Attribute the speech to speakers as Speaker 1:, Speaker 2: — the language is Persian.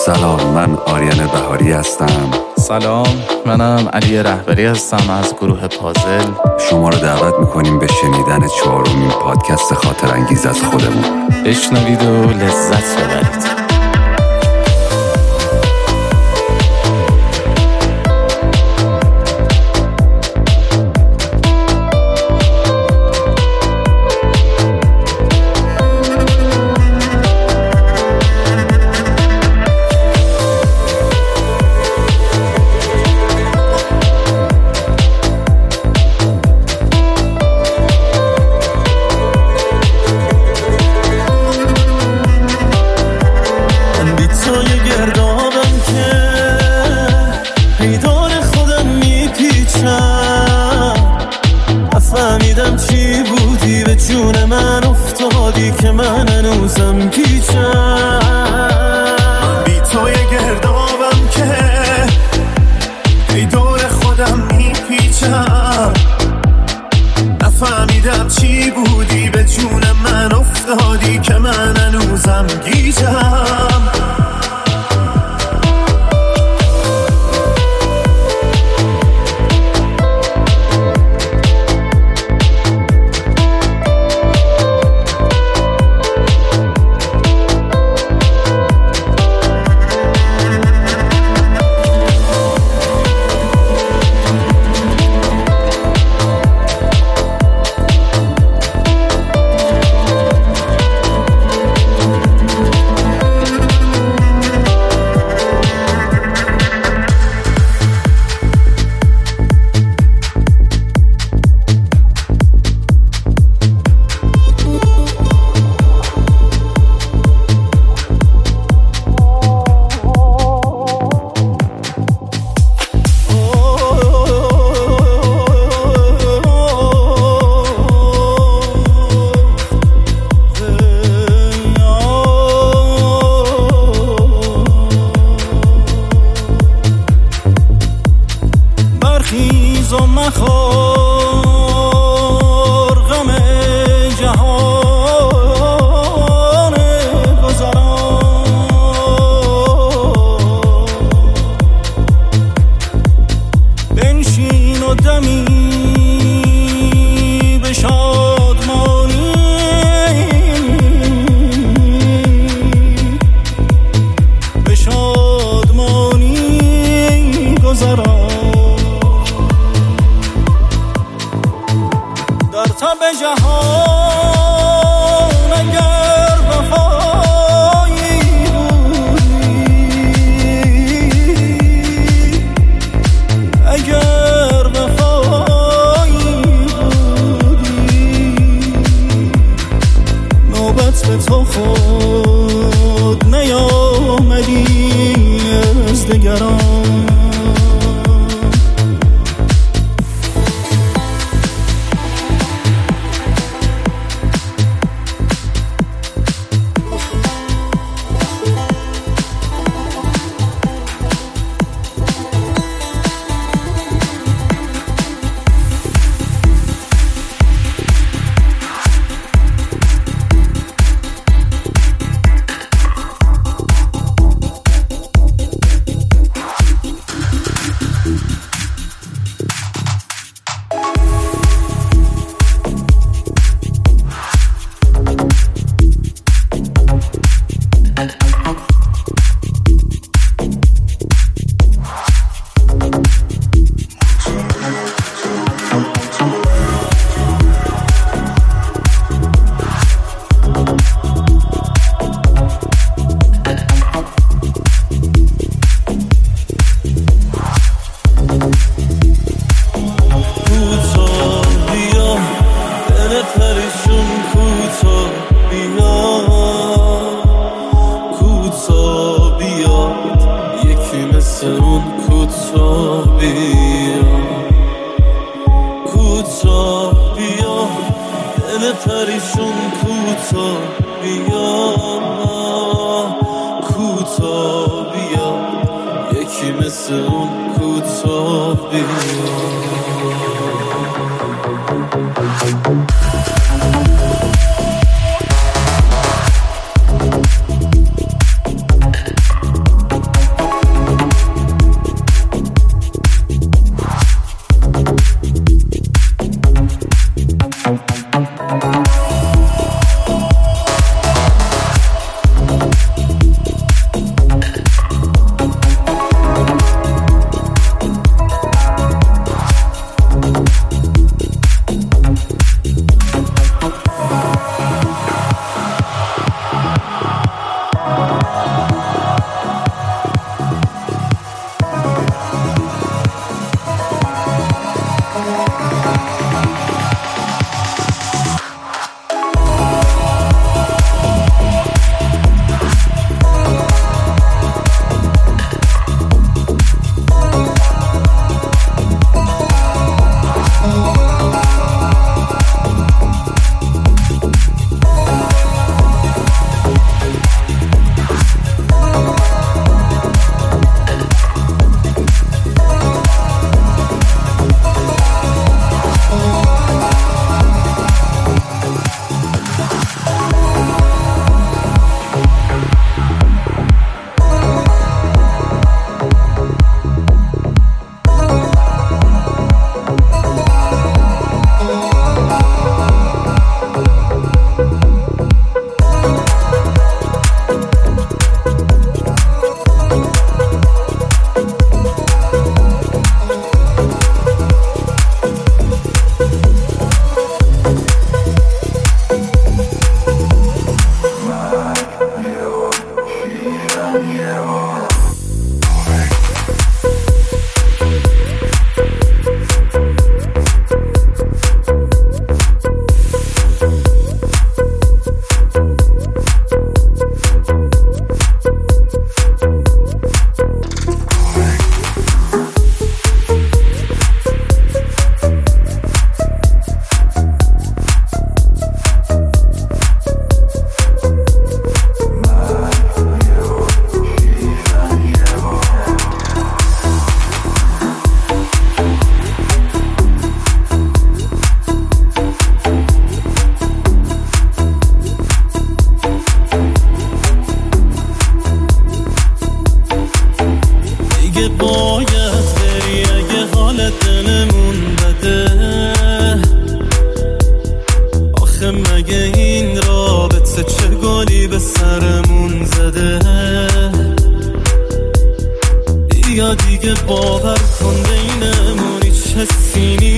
Speaker 1: سلام، من آریان بهاری هستم.
Speaker 2: سلام، منم علی رهبری هستم از گروه پازل.
Speaker 1: شما رو دعوت میکنیم به شنیدن 4مین پادکست خاطر انگیز از خودمون.
Speaker 2: بشنوید و لذت ببرید.
Speaker 3: نفهمیدم چی بودی به جون من افتادی که من هنوزم گیجم. بی توی گردابم که ای دور خودم میپیچم. نفهمیدم چی بودی به جون من افتادی که من هنوزم گیجم. برخیز و مخور غم جهان گذران. بنشین و دمی به شادمانی گذران. در تب جهان اگر وفایی بودی، اگر وفایی بودی، نوبت به تو خود نیامدی از دگران. پریشون کوتا بیا یکی مثل اون کوتا بیا. بیا دیگه باور کن بینمون هیچ حسی